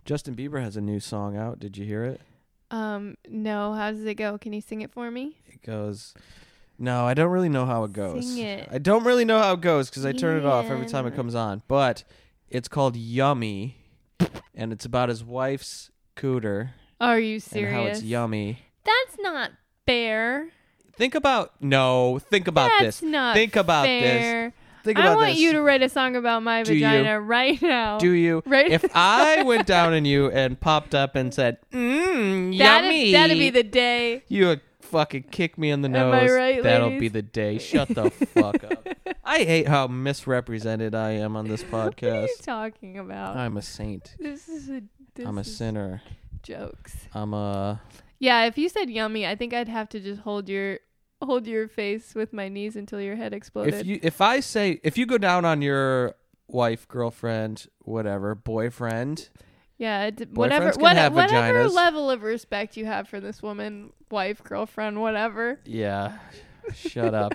Justin Bieber has a new song out. Did you hear it? No. How does it go? Can you sing it for me? It goes... No, I don't really know how it goes. Sing it. I don't really know how it goes because I turn it off every time it comes on. But it's called Yummy, and it's about his wife's cooter. Are you serious? And how it's yummy. That's not fair. Think about this. That's not Think about fair. this. Think about I want this. you to write a song about my vagina right now. Do you? Right? If I went down on you and popped up and said, yummy. That'd be the day. You would fucking kick me in the nose. Am I right, That'll ladies? be the day. Shut the fuck up. I hate how misrepresented I am on this What are podcast. you talking about? I'm a saint. I'm a sinner. Jokes. I'm a... Yeah, if you said yummy, I think I'd have to just hold your face with my knees until your head exploded. If you go down on your wife, girlfriend, whatever, boyfriend... Yeah, whatever vaginas. level of respect you have for this woman, wife, girlfriend, whatever. Yeah, shut up.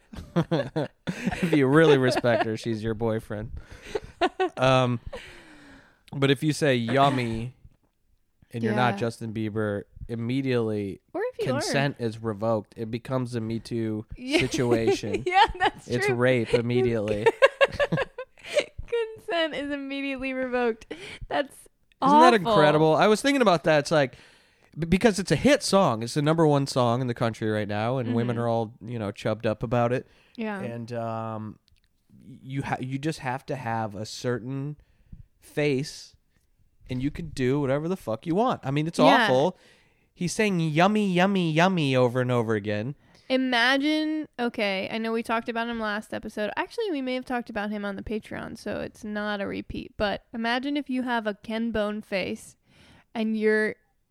If you really respect her, she's your boyfriend. But if you say yummy and you're not Justin Bieber, immedientent or if you consent is revoked. It becomes a Me Too situation. Yeah, that's true. It's rape immediately. Consent is immediately revoked. That's Isn't that awful. incredible? I was thinking about that. It's like, because it's a hit song. It's the number one song in the country right now, and women are all, chubbed up about it. Yeah. And you just have to have a certain face, and you can do whatever the fuck you want. I mean, it's awful. He's saying yummy, yummy, yummy over and over again. Imagine, okay, I know we talked about him last episode. Actually, we may have talked about him on the Patreon, so it's not a repeat. But imagine if you have a Ken Bone face and you're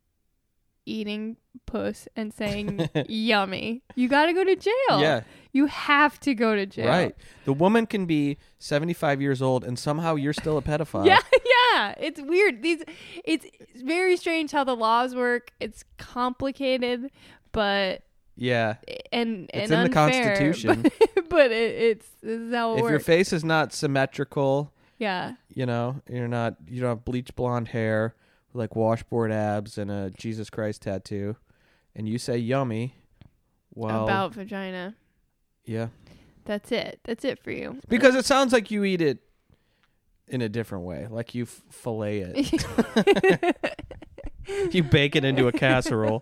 eating puss and saying yummy. You got to go to jail. Yeah. You have to go to jail. Right. The woman can be 75 years old and somehow you're still a pedophile. Yeah. It's weird. It's very strange how the laws work. It's complicated, but... Yeah. And it's in unfair, the Constitution. But this is how it works. If your face is not symmetrical, yeah, you don't have bleach blonde hair, like washboard abs and a Jesus Christ tattoo, and you say yummy, well, about vagina. Yeah. That's it. That's it for you. Because it sounds like you eat it in a different way, like you fillet it. You bake it into a casserole.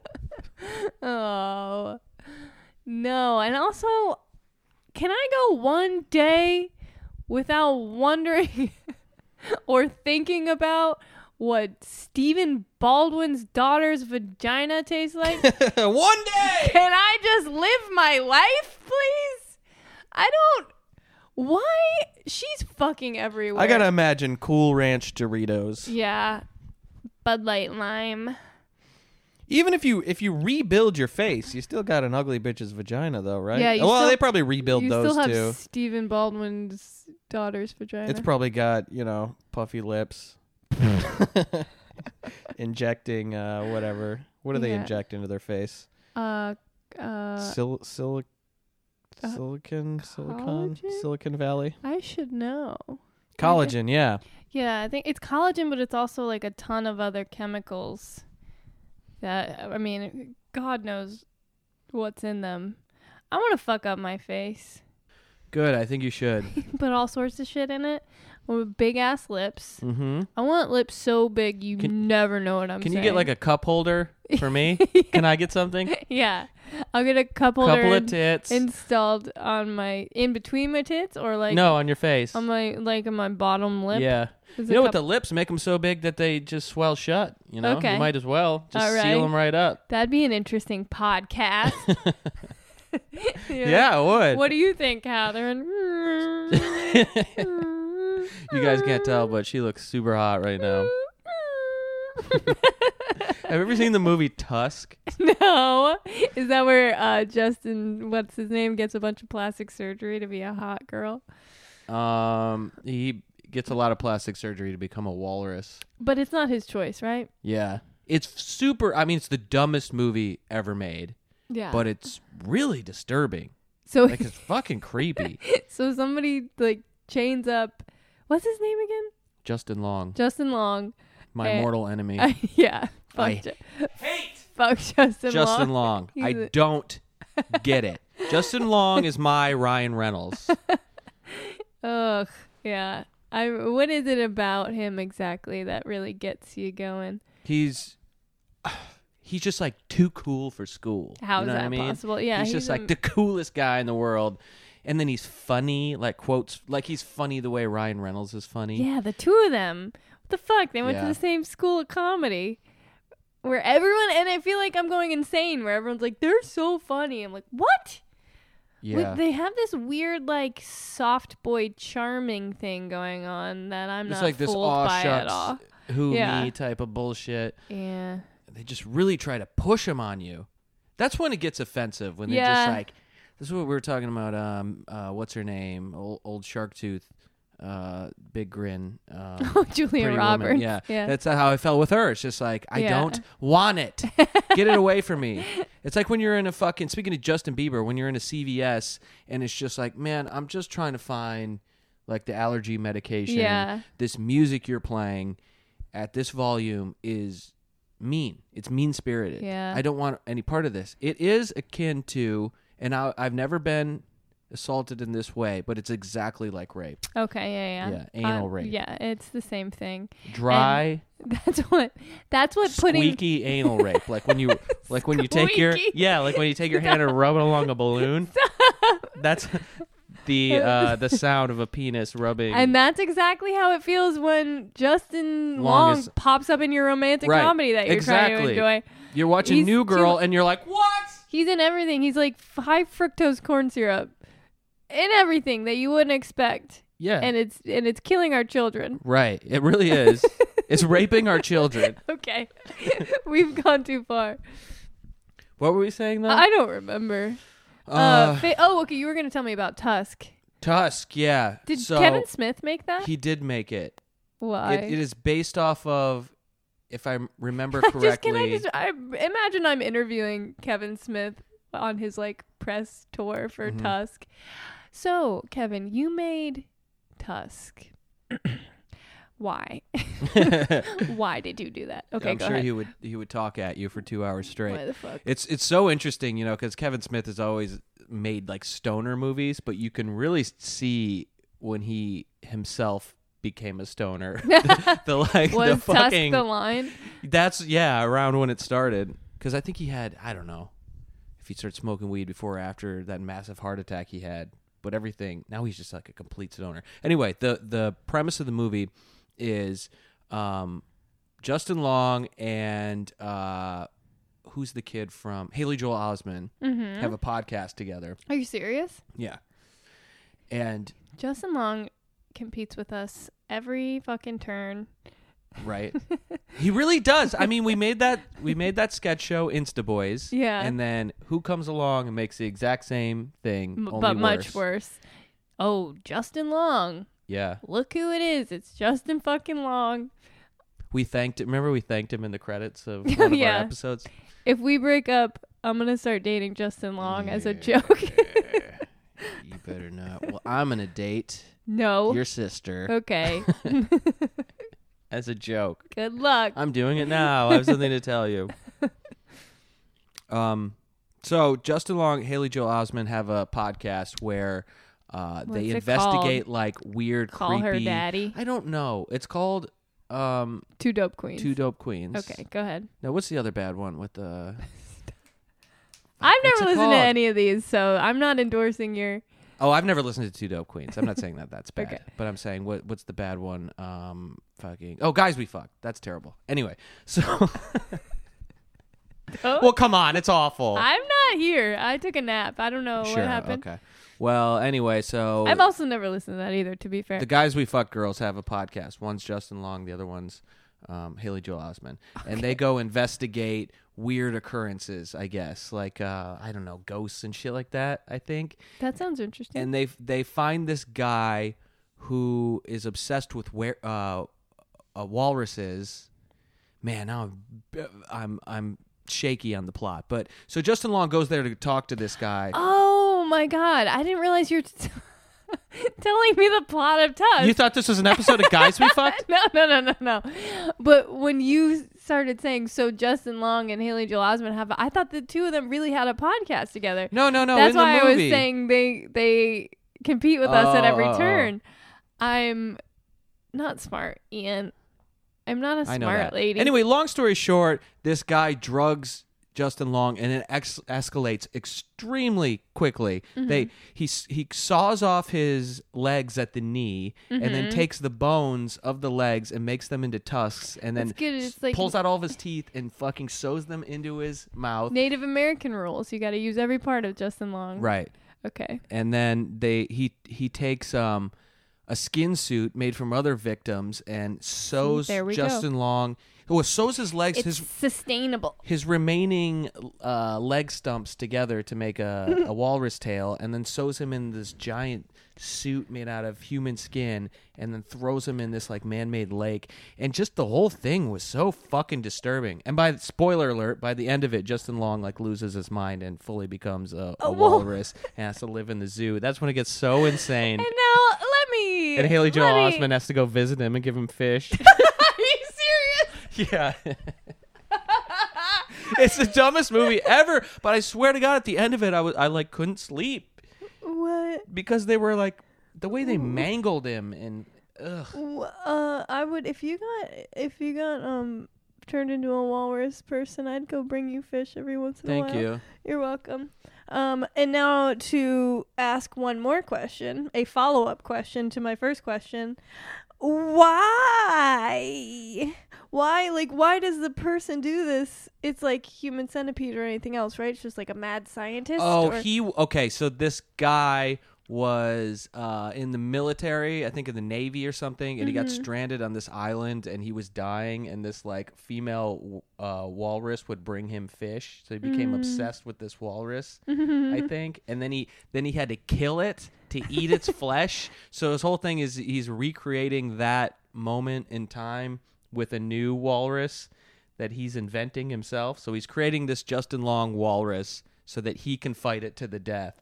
Oh, no. And also, can I go one day without wondering or thinking about what Stephen Baldwin's daughter's vagina tastes like? One day! Can I just live my life, please? Why? She's fucking everywhere. I gotta imagine Cool Ranch Doritos. Yeah. Bud Light Lime. Even if you rebuild your face, you still got an ugly bitch's vagina, though, right? Yeah. Well, they probably rebuild you those still have too. Stephen Baldwin's daughter's vagina. It's probably got puffy lips, injecting whatever. What do they inject into their face? Silicon Valley. I should know. Collagen, yeah. Yeah, I think it's collagen, but it's also like a ton of other chemicals that, I mean, God knows what's in them. I want to fuck up my face. Good, I think you should. Put all sorts of shit in it. With big ass lips. Mm-hmm. I want lips so big you never know what I'm saying. Can you get like a cup holder for me? Yeah. Can I get something? Yeah. I'll get a cup holder Couple of tits. installed on in between my tits, or like no, on your face. on my bottom lip. Yeah. Is You know what? The lips make them so big that they just swell shut. You know, Okay. You might as well just All right. seal them right up. That'd be an interesting podcast. Yeah, it would. What do you think, Catherine? You guys can't tell, but she looks super hot right now. Have you ever seen the movie Tusk? No. Is that where Justin, what's his name, gets a bunch of plastic surgery to be a hot girl? He gets a lot of plastic surgery to become a walrus. But it's not his choice, right? Yeah. It's super, I mean, it's the dumbest movie ever made. Yeah. But it's really disturbing. So Like, it's fucking creepy. So somebody like chains up, what's his name again? Justin Long. Justin Long, My mortal enemy. Yeah. I hate Fuck Justin Long. He's I don't get it. Justin Long is my Ryan Reynolds. Ugh. Yeah. What is it about him exactly that really gets you going? He's just like too cool for school. How you know is that what I mean? possible? Yeah. He's just like the coolest guy in the world. And then he's funny, like quotes, like he's funny the way Ryan Reynolds is funny. Yeah, the two of them. What the fuck? They went to the same school of comedy. Where everyone, and I feel like I'm going insane, where everyone's like, they're so funny. I'm like, what? Yeah. They have this weird, like, soft boy charming thing going on that I'm It's not like this fooled by at all. who Yeah. me type of bullshit. Yeah. They just really try to push him on you. That's when it gets offensive, when they're just like, this is what we were talking about, what's her name? Old Shark Tooth, Big Grin. Julia Pretty Roberts. Woman. Yeah. That's how I felt with her. It's just like, I don't want it. Get it away from me. It's like when you're in a fucking, speaking of Justin Bieber, when you're in a CVS and it's just like, man, I'm just trying to find like the allergy medication. Yeah. This music you're playing at this volume is mean. It's mean-spirited. Yeah. I don't want any part of this. It is akin to, and I've never been assaulted in this way, but it's exactly like rape. Okay, yeah. Yeah, anal rape. Yeah, it's the same thing. Dry, And that's what putting squeaky anal rape. Like when you take your hand and rub it along a balloon. That's the sound of a penis rubbing. And that's exactly how it feels when Justin Long pops up in your romantic comedy that you're trying to enjoy. You're watching New Girl and you're like, what? He's in everything. He's like high fructose corn syrup in everything that you wouldn't expect. Yeah. And it's killing our children. Right. It really is. It's raping our children. Okay. We've gone too far. What were we saying though? I don't remember. Okay, you were going to tell me about Tusk. Tusk, yeah. Did Kevin Smith make that? He did make it. Why? It is based off of, if I remember correctly. I imagine I'm interviewing Kevin Smith on his like press tour for Tusk. So, Kevin, you made Tusk. Why? Why did you do that? Okay, I'm go sure ahead. he would talk at you for 2 hours straight. Why the fuck? It's so interesting, you know, because Kevin Smith has always made like stoner movies, but you can really see when he himself became a stoner. Was Tusk the line? That's around when it started, because I think he had, I don't know if he started smoking weed before or after that massive heart attack he had, but everything, now he's just like a complete stoner. Anyway, the premise of the movie is Justin Long and who's the kid from Haley Joel Osment have a podcast together. Are you serious? Yeah. And Justin Long competes with us every fucking turn. Right. He really does. I mean, we made that sketch show Insta Boys. Yeah. And then who comes along and makes the exact same thing, only but worse. much worse. Oh, Justin Long. Yeah. Look who it is. It's Justin fucking Long. We thanked him in the credits of one of our episodes. If we break up, I'm going to start dating Justin Long as a joke. You better not. Well, I'm going to date your sister. Okay. As a joke. Good luck. I'm doing it now. I have something to tell you. So Justin Long, Haley Joel Osment have a podcast where they investigate like weird, Call creepy. Her Daddy. I don't know. It's called Two Dope Queens. Two Dope Queens. Okay, go ahead. Now, what's the other bad one with the? I've never listened to any of these, so I'm not endorsing your. Oh, I've never listened to Two Dope Queens. I'm not saying that's bad. Okay. But I'm saying what's the bad one? Guys We Fuck. That's terrible. Anyway, so well, come on, it's awful. I'm not here. I took a nap. I don't know what happened. Okay. Well, anyway, so I've also never listened to that either, to be fair. the Guys We Fuck girls have a podcast. One's Justin Long, the other one's Haley Joel Osment. Okay. And they go investigate weird occurrences, I guess, like I don't know, ghosts and shit like that, I think. That sounds interesting. And they find this guy who is obsessed with walruses. Man, now I'm shaky on the plot. But so Justin Long goes there to talk to this guy. Oh my god, I didn't realize you're telling me the plot of Tusk. You thought this was an episode of Guys We Fucked? No. But when you started saying so Justin Long and Haley Joel Osment I thought the two of them really had a podcast together. No. That's in the why I was movie. saying they compete with us at every turn. I'm not smart, Ian. I'm not a I know smart that. lady. Anyway, long story short, this guy drugs Justin Long, and it escalates extremely quickly. Mm-hmm. He saws off his legs at the knee, and then takes the bones of the legs and makes them into tusks, and then It's good. It's like pulls out all of his teeth and fucking sews them into his mouth. Native American rules. You got to use every part of Justin Long. Right. Okay. And then he takes a skin suit made from other victims and sews there we Justin Long. Well, sews his legs, It's sustainable. his remaining leg stumps together to make a walrus tail, and then sews him in this giant suit made out of human skin, and then throws him in this like man-made lake. And just the whole thing was so fucking disturbing. And spoiler alert, by the end of it, Justin Long like loses his mind and fully becomes a walrus and has to live in the zoo. That's when it gets so insane. And now let me. And Haley Joel Osment has to go visit him and give him fish. Are you serious? Yeah. It's the dumbest movie ever, but I swear to God, at the end of it, I like couldn't sleep What? because they were like the way they mangled him and ugh. I would if you got turned into a walrus person, I'd go bring you fish every once in a while. Thank you. You're welcome. And now to ask one more question, a follow-up question to my first question. Why? Why does the person do this? It's like Human Centipede or anything else, right? It's just like a mad scientist. Okay, so this guy was in the military, I think in the Navy or something, and he got stranded on this island and he was dying, and this like female walrus would bring him fish, so he became obsessed with this walrus, I think, and then he had to kill it to eat its flesh. So his whole thing is he's recreating that moment in time with a new walrus that he's inventing himself. So he's creating this Justin Long walrus so that he can fight it to the death.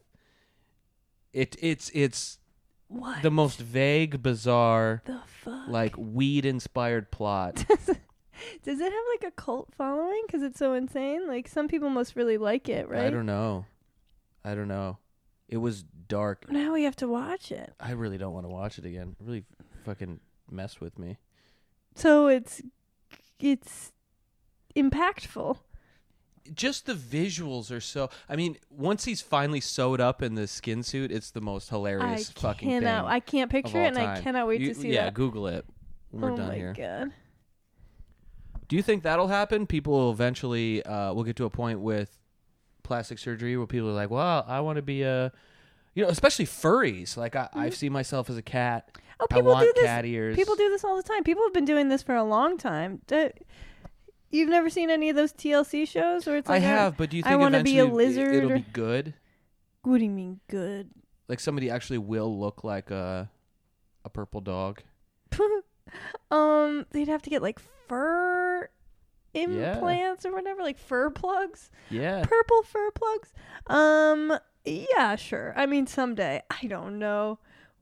It's What? the most vague, bizarre, The fuck? like weed-inspired plot. Does it have like a cult following? Because it's so insane. Like some people must really like it, right? I don't know. It was dark. Now we have to watch it. I really don't want to watch it again. It really fucking messed with me. So it's impactful. Just the visuals are so. I mean, once he's finally sewed up in the skin suit, it's the most hilarious fucking thing. I can't picture all it, and I time. cannot wait to see Yeah, that. Google it when we're done here. Oh my god. Do you think that'll happen? People will eventually will get to a point with plastic surgery where people are like, well, I want to be especially furries. Like I see myself as a cat. Oh, I people want do this. cat ears. People do this all the time. People have been doing this for a long time. You've never seen any of those TLC shows where it's like I have, but do you think I want to eventually be a lizard? it'll or... be good? What do you mean good? Like somebody actually will look like a purple dog. They'd have to get like fur implants or whatever, like fur plugs. Yeah. Purple fur plugs. Yeah, sure. I mean, someday. I don't know.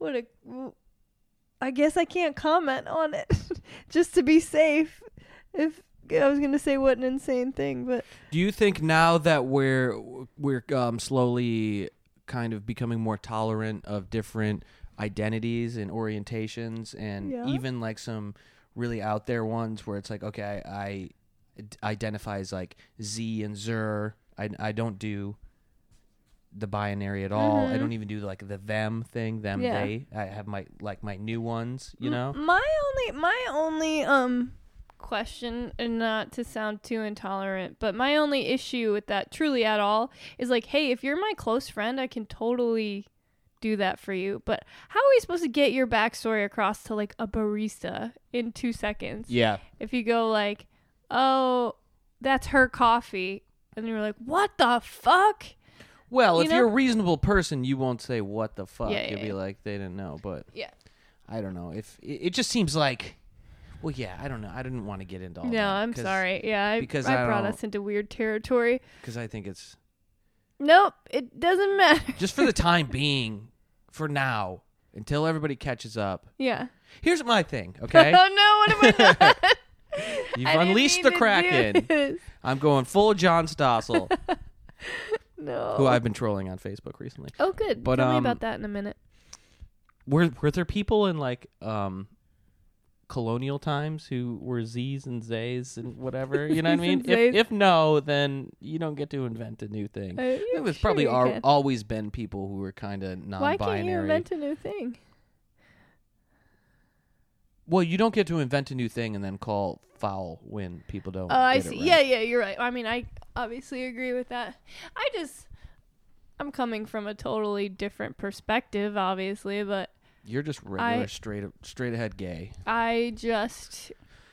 I guess I can't comment on it just to be safe. If I was going to say what an insane thing, but Do you think now that we're slowly kind of becoming more tolerant of different identities and orientations, and even like some really out there ones where it's like, okay, I identify as like Z and Zer. I don't do the binary at all. I don't even do like the them thing, them, they. I have my new ones, you know? My only question, and not to sound too intolerant, but my only issue with that truly at all is like, hey, if you're my close friend, I can totally do that for you, but how are we supposed to get your backstory across to like a barista in 2 seconds? Yeah. If you go like, oh, that's her coffee, and you're like, what the fuck? Well, if you're a reasonable person, you won't say what the fuck. Yeah, You'll be like, they didn't know, but I don't know. If it just seems like, well, yeah, I don't know. I didn't want to get into all that. No, I'm sorry. Yeah, I brought us into weird territory. Because I think it's... Nope, it doesn't matter. Just for the time being, for now, until everybody catches up. Yeah. Here's my thing, okay? Oh no, what have I done? You've I didn't unleashed mean the to do Kraken. this. I'm going full John Stossel, No. who I've been trolling on Facebook recently. Oh, good. But, Tell me about that in a minute. Were there people in like colonial times who were Z's and Zays and whatever? You know what I mean? Z's and Zays. If no, then you don't get to invent a new thing. There's probably always been people who were kind of non-binary. Why can't you invent a new thing? Well, you don't get to invent a new thing and then call foul when people don't. Oh, I get it see. right. Yeah, you're right. I mean, I obviously agree with that. I'm coming from a totally different perspective, obviously, but You're just regular, straight ahead gay. I just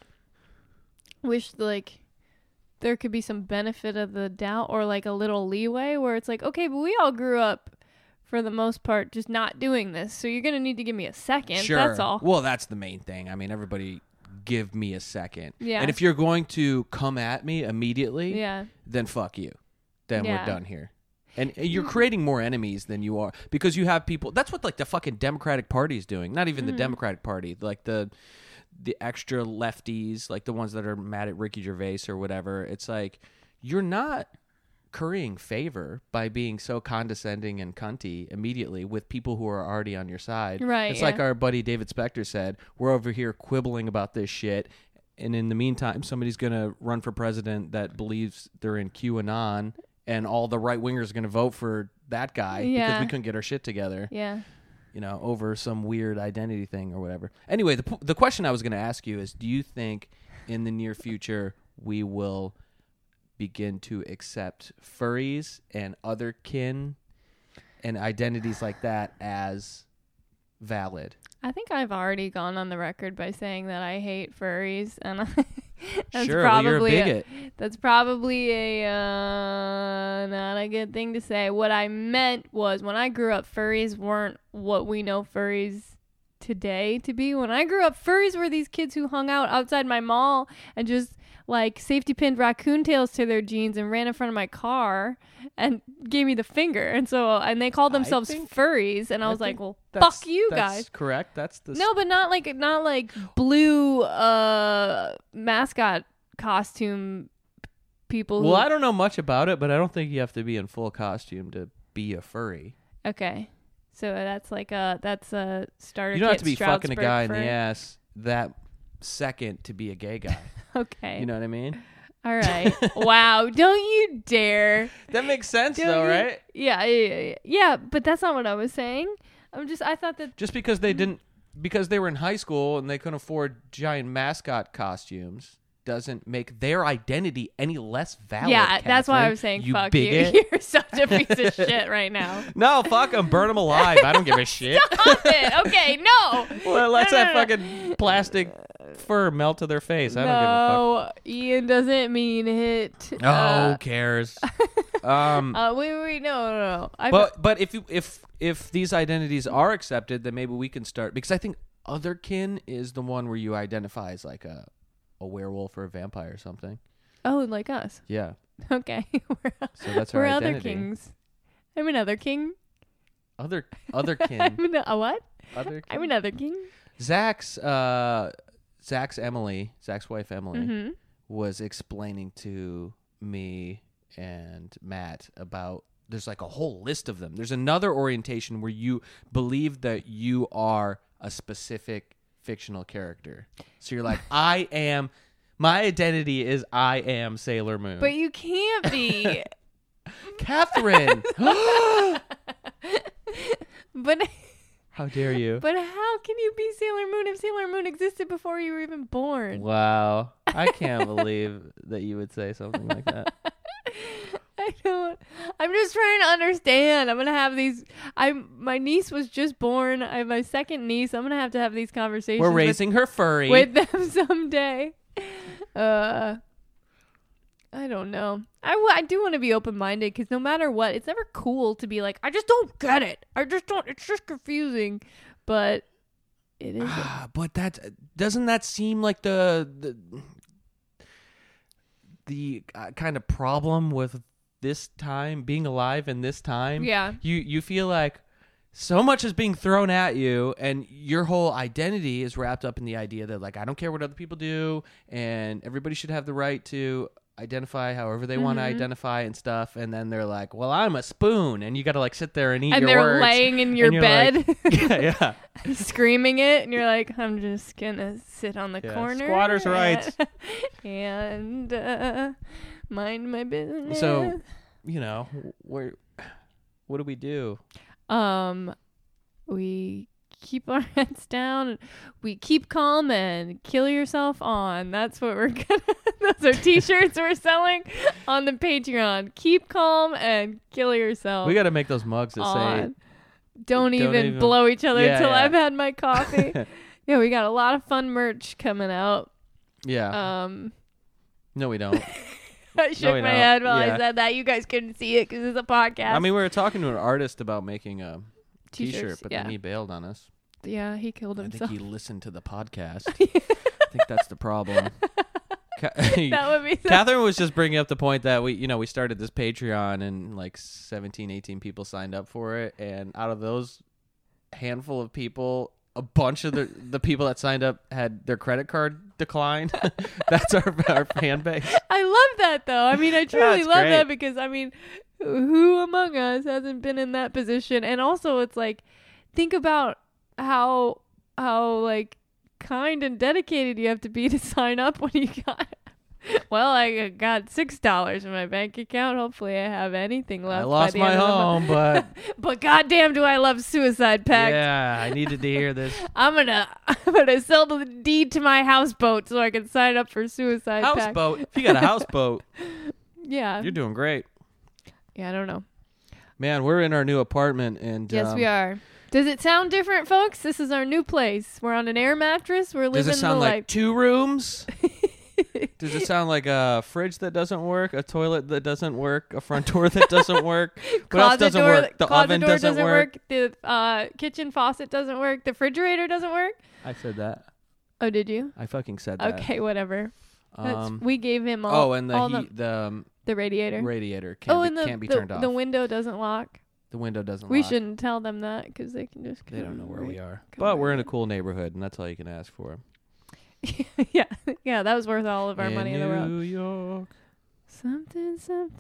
wish like there could be some benefit of the doubt or like a little leeway where it's like, okay, but we all grew up for the most part just not doing this, so you're gonna need to give me a second. Sure. That's all. Well, that's the main thing. I mean, everybody give me a second. Yeah. And if you're going to come at me immediately, Yeah. then fuck you. Then Yeah. we're done here. And you're creating more enemies than you are because you have people. That's what like the fucking Democratic Party is doing. Not even the Democratic Party, like the extra lefties, like the ones that are mad at Ricky Gervais or whatever. It's like you're not currying favor by being so condescending and cunty immediately with people who are already on your side. Right, It's yeah. like our buddy David Spector said, we're over here quibbling about this shit. And in the meantime, somebody's going to run for president that believes they're in QAnon and all the right wingers are going to vote for that guy because Yeah. we couldn't get our shit together, Yeah. you know, over some weird identity thing or whatever. Anyway, the question I was going to ask you is, do you think in the near future we will begin to accept furries and other kin and identities like that as valid? I think I've already gone on the record by saying that I hate furries, and that's Sure, well, you're a probably bigot. that's probably a not a good thing to say. What I meant was when I grew up, furries weren't what we know furries today to be. When I grew up, furries were these kids who hung out outside my mall and just like safety pinned raccoon tails to their jeans and ran in front of my car and gave me the finger. And they called themselves think- furries, and I was like, think well, that's- fuck you that's guys. correct. That's the No, but not like blue mascot costume people. Well, I don't know much about it, but I don't think you have to be in full costume to be a furry. Okay, so that's a starter. You don't have kit to be fucking a Stroudsburg guy in furry. the ass that second to be a gay guy. Okay, You know what I mean? all right. Wow, don't you dare. That makes sense, Don't though, you- right? Yeah, but that's not what I was saying. I thought that. Just because they were in high school and they couldn't afford giant mascot costumes doesn't make their identity any less valid. Yeah, that's why I Catherine, was saying you fuck bigot. you. You're such a piece of shit right now. No, fuck them. Burn them alive. I don't give a shit. Stop it. Okay, no. Well, let's No, that no, no. fucking plastic fur melt to their face. I don't give a No, Ian doesn't mean it. fuck. Oh, who cares? Wait, no. But if these identities are accepted, then maybe we can start, because I think otherkin is the one where you identify as like a werewolf or a vampire or something. Oh, like us. Yeah. Okay. So that's our We're identity. other kings. I'm another king. Otherkin. A what? Otherkin. I'm another king. Zach's Emily, Zach's wife Emily, Mm-hmm. was explaining to me and Matt about, there's like a whole list of them. There's another orientation where you believe that you are a specific fictional character. So you're like, my identity is I am Sailor Moon. But you can't be. Catherine! But How dare you? but how can you be Sailor Moon if Sailor Moon existed before you were even born? Wow. I can't believe that you would say something like that. I don't. I'm just trying to understand. I'm gonna have these. My niece was just born. I have my second niece. I'm gonna have these conversations. We're raising her furry. with them someday. I don't know. I do want to be open minded because no matter what, it's never cool to be like, I just don't get it. I just don't. It's just confusing, but it is. But doesn't that seem like the kind of problem with this time, being alive in this time? Yeah. You feel like so much is being thrown at you, and your whole identity is wrapped up in the idea that, like, I don't care what other people do, and everybody should have the right to identify however they want to identify and stuff. And then they're like, well, I'm a spoon, and you got to, like, sit there and eat your words. And they're laying in your bed. Like, yeah. Screaming it, and you're like, I'm just gonna sit on the corner. Squatters' rights. And mind my business. So, what do we do? We keep our heads down. We keep calm and kill yourself on. That's what we're gonna. Those are T-shirts we're selling on the Patreon. Keep calm and kill yourself. We got to make those mugs that say, Don't even blow each other until I've had my coffee. Yeah, we got a lot of fun merch coming out. Yeah. No, we don't. I shook my head while I said that. You guys couldn't see it because it's a podcast. I mean, we were talking to an artist about making a T-shirt, but yeah. then he bailed on us. Yeah, he killed himself. I think he listened to the podcast. I think that's the problem. That would be Catherine was just bringing up the point that we started this Patreon and like 17, 18 people signed up for it, and out of those handful of people, a bunch of the people that signed up had their credit card declined. That's our fan base. I love that though. I mean, I truly love great. that because I mean, who among us hasn't been in that position? And also, it's like, think about how like kind and dedicated you have to be to sign up when you got. Well, I got $6 in my bank account. Hopefully, I have anything left. I lost by the my end home, but but goddamn, do I love Suicide Pact? yeah, I needed to hear this. I'm gonna sell the deed to my houseboat so I can sign up for Suicide Pact. Houseboat. If you got a houseboat, yeah, you're doing great. Yeah, I don't know. Man, we're in our new apartment, and yes, we are. Does it sound different, folks? This is our new place. We're on an air mattress. We're living the life. Does it sound like 2 rooms? Does it sound like a fridge that doesn't work, a toilet that doesn't work, a front door that doesn't work? What else doesn't work? The oven doesn't work. The kitchen faucet doesn't work. The refrigerator doesn't work. I said that. Oh, did you? I fucking said that. Okay, whatever. We gave him all. Oh, and the radiator. Radiator can't be turned off. The window doesn't lock. The window doesn't We lock. shouldn't tell them that because they can just. They don't know where we are. But we're in a cool neighborhood, and that's all you can ask for. yeah, that was worth all of our money in the world. New York. Something.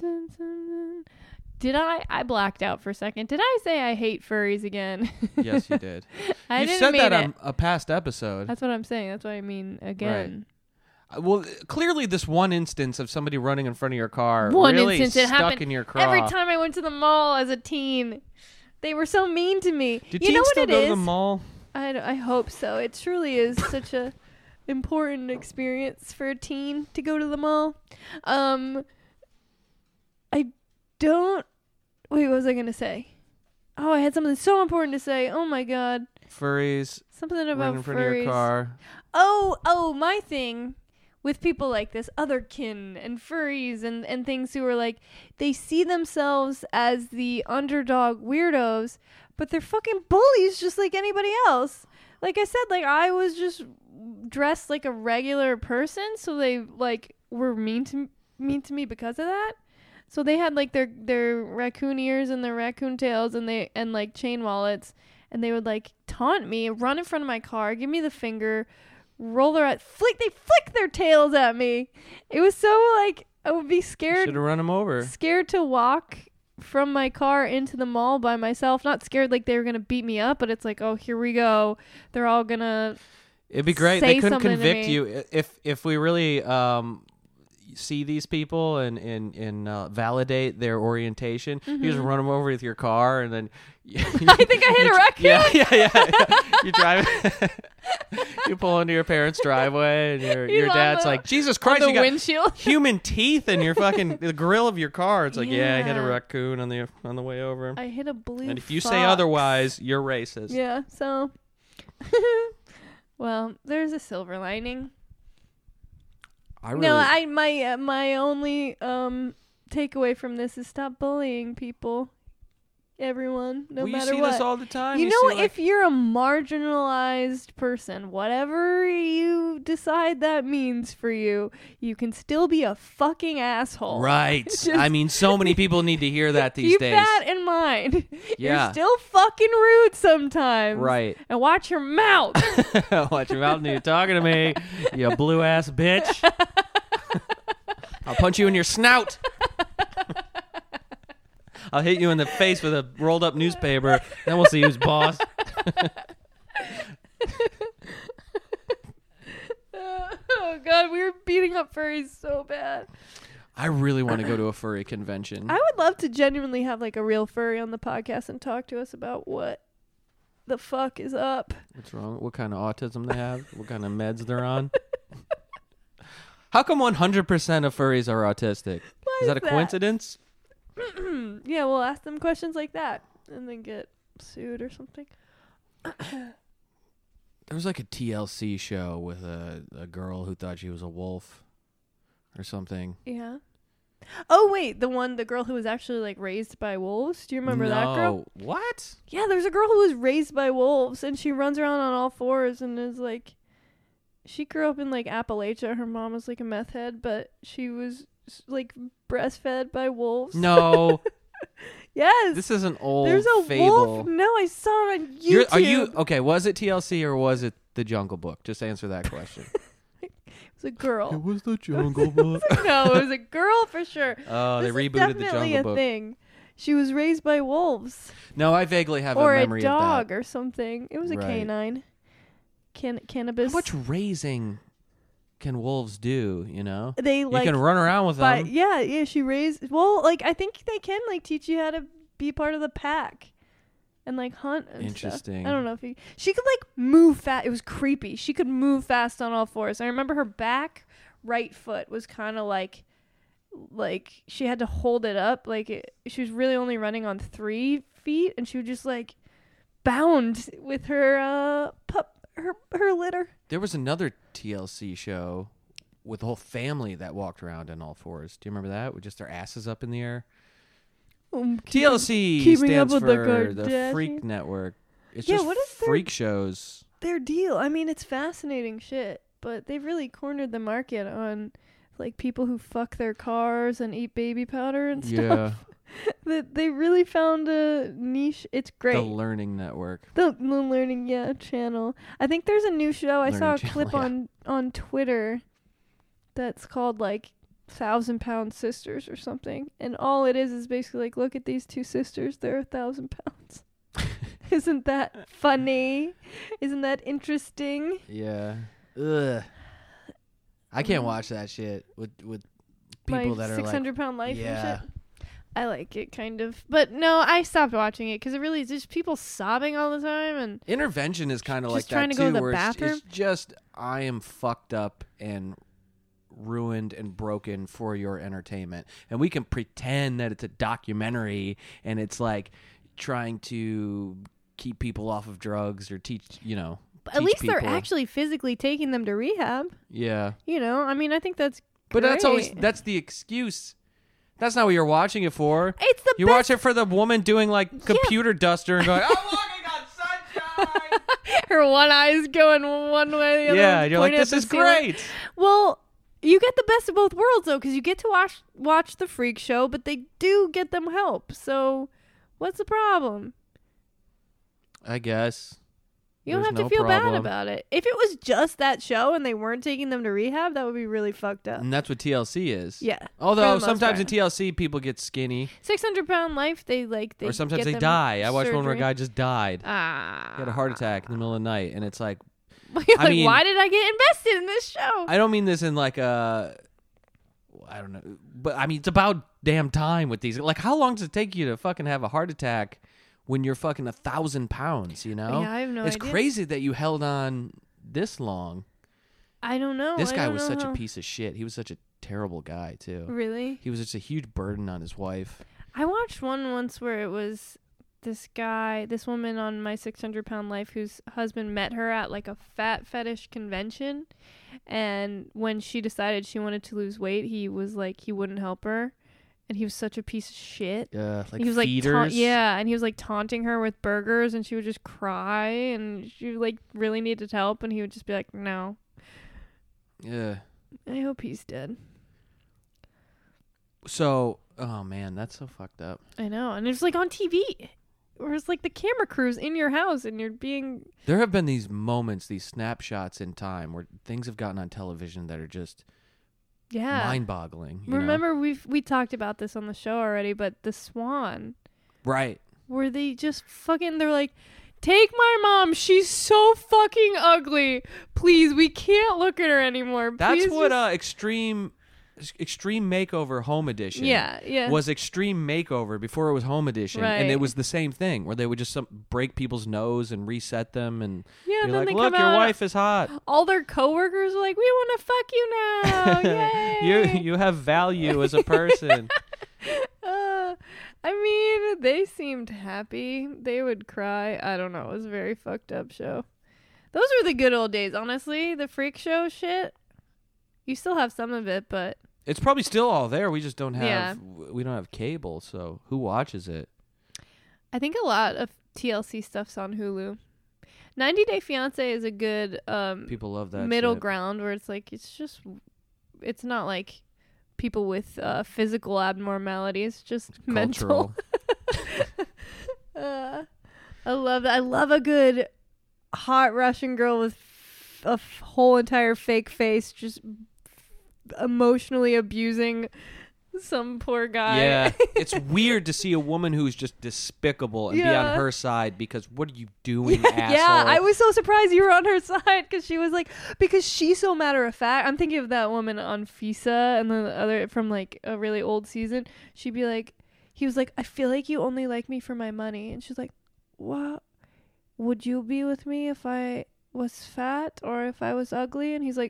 Did I blacked out for a second. Did I say I hate furries again? Yes, you did. You said that on a past episode. That's what I'm saying. That's what I mean again. Right. Well, clearly this one instance of somebody running in front of your car really stuck it happened in your craw. Every time I went to the mall as a teen, they were so mean to me. Do you know teens what still it go is? to the mall? I hope so. It truly is such a important experience for a teen to go to the mall. I don't. Wait, what was I gonna say? Oh, I had something so important to say. Oh my god. Furries. Something about running in front furries. of your car. Oh, my thing with people like this, otherkin and furries and things who are like, they see themselves as the underdog weirdos, but they're fucking bullies just like anybody else. Like I said, like I was just dressed like a regular person, so they like were mean to me because of that. So they had like their raccoon ears and their raccoon tails and like chain wallets, and they would like taunt me, run in front of my car, give me the finger, roll they flick their tails at me. It was so like I would be scared. Should have run them over. Scared to walk from my car into the mall by myself. Not scared like they were gonna beat me up, but it's like, oh, here we go. They're all gonna. It'd be great. They couldn't convict you if we really see these people and validate their orientation. You just run them over with your car, and then I think I hit a raccoon. Yeah. You drive. You pull into your parents' driveway, and your dad's like, Jesus Christ, you got windshield. human teeth in your fucking the grill of your car. It's like, I hit a raccoon on the way over. I hit a blue. And if you fox. say otherwise, you're racist. Yeah. So. Well, there's a silver lining. My only takeaway from this is stop bullying people. everyone, no Well, matter you see what. this all the time. You see, know, like, if you're a marginalized person, whatever you decide that means for you, you can still be a fucking asshole. right. Just I mean, so many people need to hear that these keep days. that in mind. Yeah. You're still fucking rude sometimes. Right. And watch your mouth. Watch your mouth when you're talking to me, you blue ass bitch. I'll punch you in your snout. I'll hit you in the face with a rolled up newspaper. Then we'll see who's boss. Oh God, we were beating up furries so bad. I really want to go to a furry convention. I would love to genuinely have like a real furry on the podcast and talk to us about what the fuck is up. What's wrong? What kind of autism they have? What kind of meds they're on? How come 100% of furries are autistic? Why Is that a coincidence? Yeah, we'll ask them questions like that and then get sued or something. There was like a TLC show with a girl who thought she was a wolf or something. Yeah. Oh wait, the girl who was actually like raised by wolves. Do you remember that girl? What? Yeah, there's a girl who was raised by wolves and she runs around on all fours and is like, she grew up in like Appalachia. Her mom was like a meth head, but she was like breastfed by wolves. No. Yes. This is an old There's a fable. wolf. No, I saw it on YouTube. Are you okay? Was it TLC or was it The Jungle Book? Just answer that question. It was a girl. It was The Jungle Book. No, it was a girl for sure. Oh, they This is rebooted The definitely Jungle a Book. thing. She was raised by wolves No, I vaguely have or a a memory dog of that. or something. It was a Right. canine. Cannabis. How much raising can wolves do? You know, They like you can run around with But them. yeah, she raised. Well, like I think they can like teach you how to be part of the pack and like hunt and Interesting. stuff. I don't know if she could like move fast. It was creepy. She could move fast on all fours. I remember her back right foot was kind of like she had to hold it up. She was really only running on 3 feet, and she would just like bound with her her litter. There was another TLC show with the whole family that walked around on all fours. Do you remember that? With just their asses up in the air. TLC keeping stands up with the for the Kardashians. Freak Network. It's Yeah, just what is their- freak shows. Their deal. I mean, it's fascinating shit, but they've really cornered the market on like people who fuck their cars and eat baby powder and Yeah, stuff. That they really found a niche. It's great. the Learning Network. The learning channel. I think there's a new show. I saw a Learning channel, clip yeah. on Twitter that's called like 1,000-pound sisters or something, and all it is basically like, look at these 2 sisters, they're 1,000 pounds. Isn't that funny? Isn't that interesting? Yeah. Ugh. I can't watch that shit with people My that are 600-pound life yeah. and shit. I like it kind of, but no, I stopped watching it because it really is just people sobbing all the time and Intervention is kind of like Just trying that to go too, to the where bathroom? it's just I am fucked up and ruined and broken for your entertainment, and we can pretend that it's a documentary and it's like trying to keep people off of drugs or teach but at least they're people. actually physically taking them to rehab. Yeah, I mean, I think that's but great. that's the excuse. That's not what you're watching it for. It's the You best. watch it for the woman doing like computer duster and going, "I'm walking on sunshine." Her one eye's going one way, the other Yeah, one's you're like, pointing "This at the is ceiling." great." Well, you get the best of both worlds though, because you get to watch the freak show, but they do get them help. So, what's the problem? I guess. You don't There's have to no feel bad problem. about it. If it was just that show and they weren't taking them to rehab, that would be really fucked up. And that's what TLC is. Yeah. for Although the most sometimes in part. TLC people get skinny, 600-pound life, they or sometimes get they them die. I watched one where a surgery. guy just died. Ah. He had a heart attack in the middle of the night, and it's like, You're I like, mean- why did I get invested in this show? I don't mean this in like a, I don't know, but I mean it's about damn time with these. Like, how long does it take you to fucking have a heart attack when you're fucking 1,000 pounds? You know, Yeah, I have no it's idea. crazy that you held on this long. I don't know. This I guy don't was know such a how- piece of shit. He was such a terrible guy too. Really? He was just a huge burden on his wife. I watched one once where it was this woman on My 600-Pound Life whose husband met her at like a fat fetish convention, and when she decided she wanted to lose weight, he was like he wouldn't help her, and he was such a piece of shit. Like he was feeders. and he was like taunting her with burgers, and she would just cry, and she like really needed help, and he would just be like, no. Yeah. I hope he's dead. So, oh man, that's so fucked up. I know, and it's like on TV. Or it's like the camera crew's in your house, and you're being... There have been these moments, these snapshots in time where things have gotten on television that are just mind-boggling. Remember, we talked about this on the show already, but the Swan. Right. Where they just fucking... They're like, take my mom. She's so fucking ugly. Please, we can't look at her anymore. That's Please what Extreme Makeover Home Edition was. Extreme Makeover before it was Home Edition, right. And it was the same thing where they would just break people's nose and reset them and be and like, look, your wife is hot. All their coworkers are like, we want to fuck you now. Yay. you have value as a person. I mean, they seemed happy. They would cry. I don't know. It was a very fucked up show. Those were the good old days, honestly. The freak show shit. You still have some of it, but it's probably still all there. We just don't have we don't have cable, so who watches it? I think a lot of TLC stuff's on Hulu. 90 Day Fiancé is a good people love that middle shit. ground where it's like it's not like people with physical abnormalities, just cultural. Mental. I love that. I love a good hot Russian girl with a whole entire fake face, just emotionally abusing some poor guy. Yeah, it's weird to see a woman who's just despicable and be on her side because what are you doing, asshole? Yeah, I was so surprised you were on her side because she was like, because she's so matter of fact. I'm thinking of that woman on FISA and the other from like a really old season. She'd be like, he was like, I feel like you only like me for my money. And she's like, what? Would you be with me if I was fat or if I was ugly? And he's like,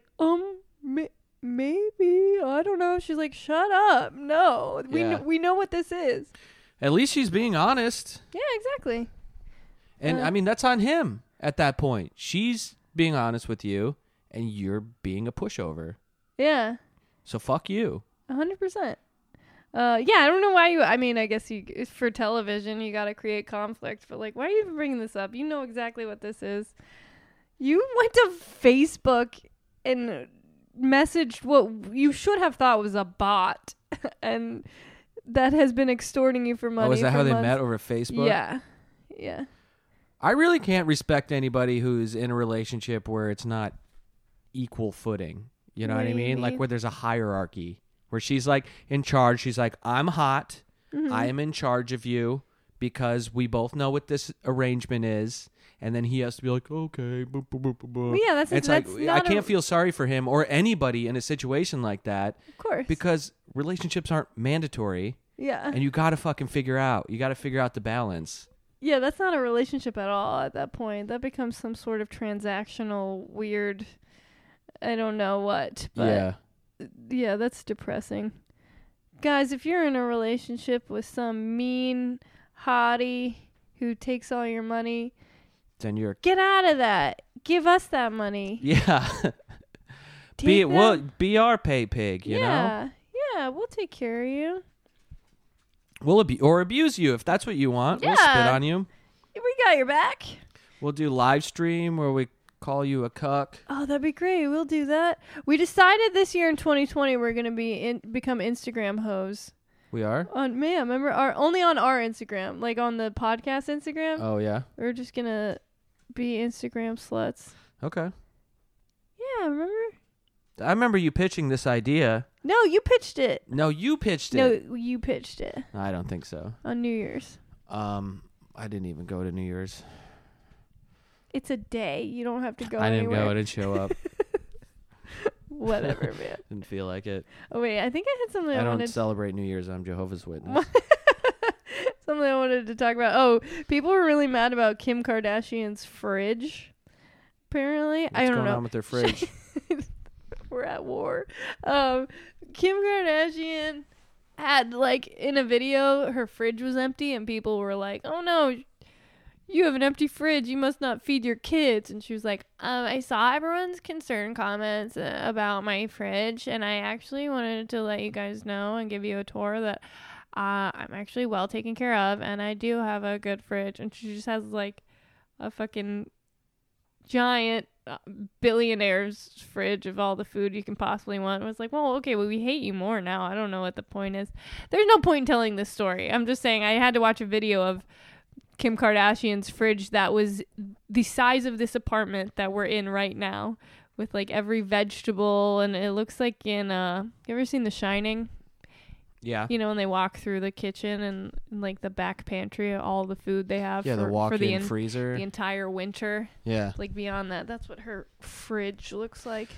maybe, I don't know. She's like, shut up. No, we know what this is. At least she's being honest. Yeah, exactly. And I mean, that's on him at that point. She's being honest with you and you're being a pushover. Yeah. So fuck you. 100%. I don't know why I mean, I guess for television, you got to create conflict, but like, why are you even bringing this up? You know exactly what this is. You went to Facebook and messaged what you should have thought was a bot, and that has been extorting you for money. Oh, is that how months. they met over Facebook? Yeah. Yeah. I really can't respect anybody who's in a relationship where it's not equal footing. You know what I mean? Like where there's a hierarchy, where she's like in charge. She's like, I'm hot. Mm-hmm. I am in charge of you because we both know what this arrangement is. And then he has to be like, okay. Well, yeah, that's like, I can't feel sorry for him or anybody in a situation like that. Of course. Because relationships aren't mandatory. Yeah. And you got to fucking figure out the balance. Yeah, that's not a relationship at all at that point. That becomes some sort of transactional, weird, I don't know what. But yeah, that's depressing. Guys, if you're in a relationship with some mean hottie who takes all your money, then you're get out of that. Give us that money. Yeah. Be our pay pig, you know? Yeah, we'll take care of you. We'll abuse you if that's what you want. Yeah. We'll spit on you. We got your back. We'll do live stream where we call you a cuck. Oh, that'd be great. We'll do that. We decided this year in 2020 we're going to become Instagram hoes. We are? Remember only on our Instagram, like on the podcast Instagram. Oh, yeah. We're just going to be Instagram sluts. Okay. Yeah, remember? I remember you pitching this idea. No, you pitched it. No, you pitched it. No, you pitched it. I don't think so. On New Year's. I didn't even go to New Year's. It's a day. You don't have to go I didn't anywhere. go. I didn't show up. Whatever, man. Didn't feel like it. Oh, wait. I think I had something I wanted don't celebrate New Year's. I'm Jehovah's Witness. Something I wanted to talk about. Oh, people were really mad about Kim Kardashian's fridge. Apparently. What's I don't know. going on with their fridge? We're at war. Kim Kardashian had, like, in a video, her fridge was empty, and people were like, oh, no, you have an empty fridge. You must not feed your kids. And she was like, I saw everyone's concern comments about my fridge, and I actually wanted to let you guys know and give you a tour that I'm actually well taken care of, and I do have a good fridge. And she just has like a fucking giant billionaire's fridge of all the food you can possibly want. I was like, well, okay, well, we hate you more now. I don't know what the point is. There's no point in telling this story. I'm just saying I had to watch a video of Kim Kardashian's fridge that was the size of this apartment that we're in right now, with like every vegetable, and it looks like in you ever seen The Shining? Yeah. You know, when they walk through the kitchen and like the back pantry, all the food they have Yeah, the for walk-in freezer. the entire winter. Yeah. Like beyond that, that's what her fridge looks like.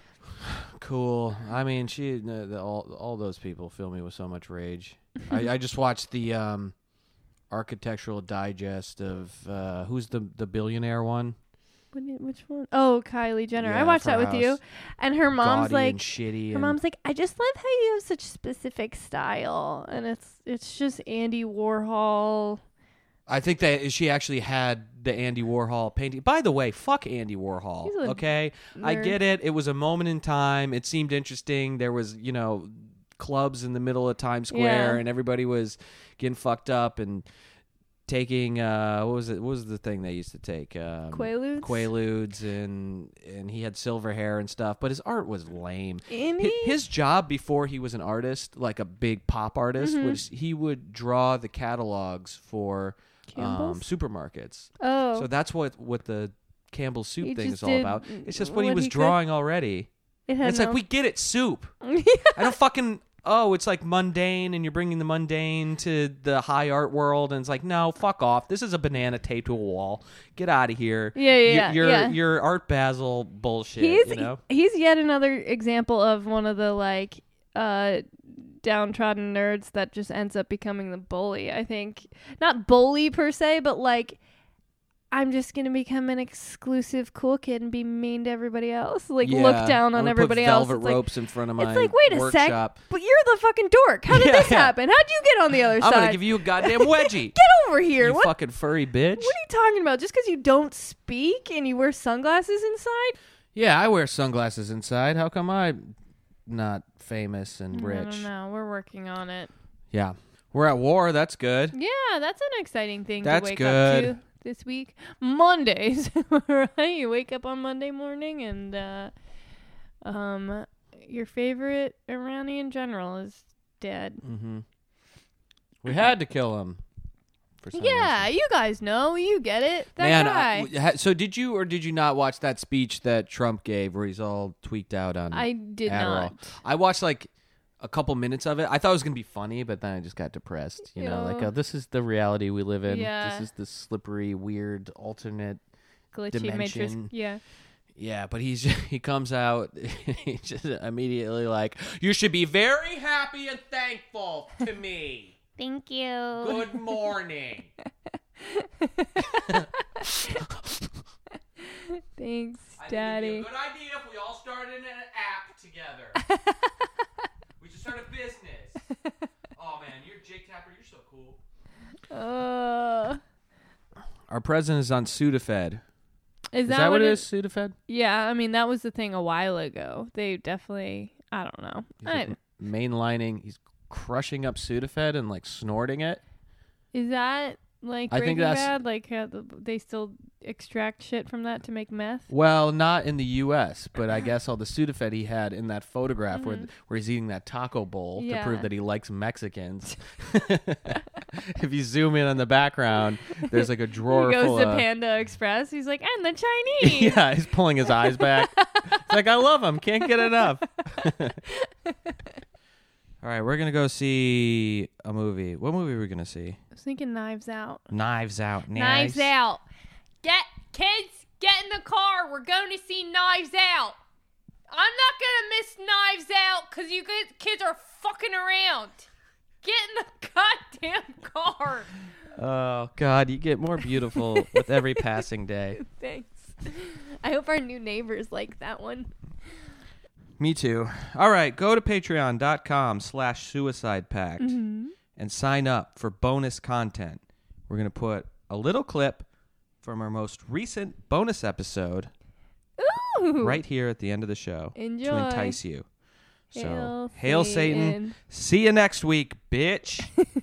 Cool. I mean, all those people fill me with so much rage. I just watched the Architectural Digest of who's the billionaire one? Which one? Oh, Kylie Jenner. Yeah, I watched for that with House. you, and her mom's Gaudy like, and shitty. her mom's like, I just love how you have such specific style, and it's just Andy Warhol. I think that she actually had the Andy Warhol painting. By the way, fuck Andy Warhol. He's a Okay, I nerd. get it. It was a moment in time. It seemed interesting. There was, clubs in the middle of Times Square, Yeah. and everybody was getting fucked up and taking what was the thing they used to take? Quaaludes, and he had silver hair and stuff, but his art was lame. His job before he was an artist, like a big pop artist, was he would draw the catalogs for Campbell's? supermarkets. Oh, So that's what the Campbell's soup He thing just is all did about. It's just what he what was he could. drawing already. it had It's like, we get it, soup. I don't fucking... Oh, it's like mundane, and you're bringing the mundane to the high art world, and it's like, no, fuck off. This is a banana taped to a wall. Get out of here. Yeah. Your Art Basel bullshit. He's yet another example of one of the like downtrodden nerds that just ends up becoming the bully. I think not bully per se, but like, I'm just gonna become an exclusive cool kid and be mean to everybody else. Like, look down on everybody else. Velvet It's ropes in front of my like, wait a sec, workshop. but you're the fucking dork. How did this happen? How'd you get on the other I'm side? gonna give you a goddamn wedgie. Get over here. You What fucking furry bitch. are you talking about? Just because you don't speak and you wear sunglasses inside? Yeah, I wear sunglasses inside. How come I'm not famous and I rich? don't know. We're working on it. Yeah. We're at war. That's good. Yeah, that's an exciting thing That's to wake good. up to this week. Mondays, right? You wake up on Monday morning and your favorite Iranian general is dead. Mm-hmm. We had to kill him. For some Yeah, reason. you guys know. You get it. That guy. So did you or did you not watch that speech that Trump gave where he's all tweaked out on I did Adderall? not. I watched like a couple minutes of it. I thought it was going to be funny, but then I just got depressed. You know, like, Yeah. oh, this is the reality we live in. Yeah. This is the slippery, weird, alternate Glitchy matrix. dimension. Yeah. Yeah, but he comes out he's just immediately like, you should be very happy and thankful to me. Thank you. Good morning. Thanks, I think it'd be Daddy. a good idea if we all started an app together. We should start a business. Oh man, you're Jake Tapper. You're so cool. Our president is on Sudafed. Is that what it is? Sudafed? Yeah, I mean, that was the thing a while ago. They definitely, I don't know. He's like mainlining. He's crushing up Sudafed and like snorting it. Is that like I think Breaking that's- Bad? Like they still extract shit from that to make meth? Well, not in the U.S., but I guess all the Sudafed he had in that photograph where he's eating that taco bowl to Yeah. prove that he likes Mexicans. If you zoom in on the background, there's like a drawer He goes full to of... Panda Express. He's like, and the Chinese. Yeah, he's pulling his eyes back. It's like, I love him. Can't get enough. All right, we're going to go see a movie. What movie are we going to see? I was thinking Knives Out. Knives Out. Knives Out. Kids, get in the car. We're going to see Knives Out. I'm not going to miss Knives Out because you kids are fucking around. Get in the goddamn car. Oh, God, you get more beautiful with every passing day. Thanks. I hope our new neighbors like that one. Me too. All right, go to patreon.com/suicidepact and sign up for bonus content. We're going to put a little clip from our most recent bonus episode Ooh. right here at the end of the show Enjoy. to entice you. So, Hail hail Satan. See you next week, bitch.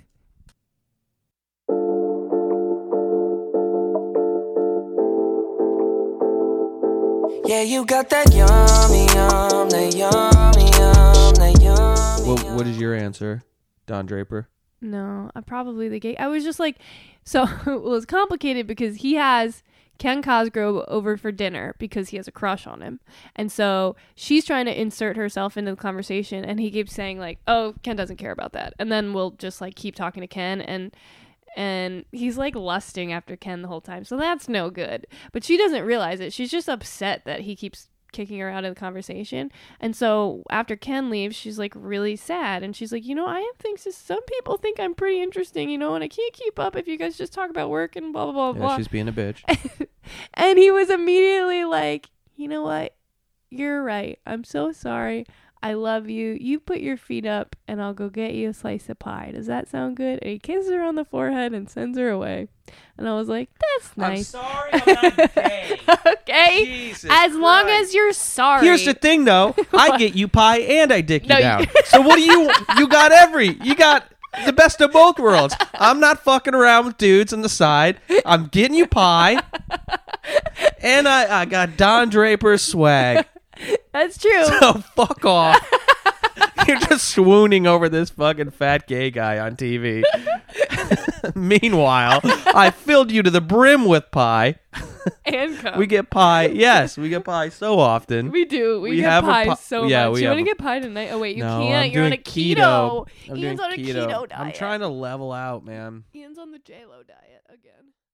Yeah, you got that yummy, that yummy, that yummy. What is your answer, Don Draper? No, probably the gay. I was just like, so well, it's complicated because he has Ken Cosgrove over for dinner because he has a crush on him. And so she's trying to insert herself into the conversation, and he keeps saying like, oh, Ken doesn't care about that. And then we'll just like keep talking to Ken, and he's like lusting after Ken the whole time. So that's no good. But she doesn't realize it. She's just upset that he keeps kicking her out of the conversation. And so after Ken leaves, she's like really sad. And she's like, I have things some people think I'm pretty interesting, and I can't keep up if you guys just talk about work and blah, blah, blah, blah. Yeah, she's being a bitch. And he was immediately like, you know what? You're right. I'm so sorry. I love you. You put your feet up and I'll go get you a slice of pie. Does that sound good? And he kisses her on the forehead and sends her away. And I was like, that's nice. I'm sorry I'm not gay. Okay? Jesus as long Christ. as you're sorry. Here's the thing, though. I get you pie and I dick you No, down. So what do you got you got the best of both worlds. I'm not fucking around with dudes on the side. I'm getting you pie. And I got Don Draper's swag. That's true. So fuck off. You're just swooning over this fucking fat gay guy on TV. Meanwhile, I filled you to the brim with pie. And cum. We get pie. Yes, we get pie so often. We do. We get have a pie pi- so yeah, much. we You have want to a- get pie tonight? Oh, wait, you No, can't. I'm You're on doing a keto. I'm Ian's doing on a keto diet. I'm trying to level out, man. Ian's on the J-Lo diet again.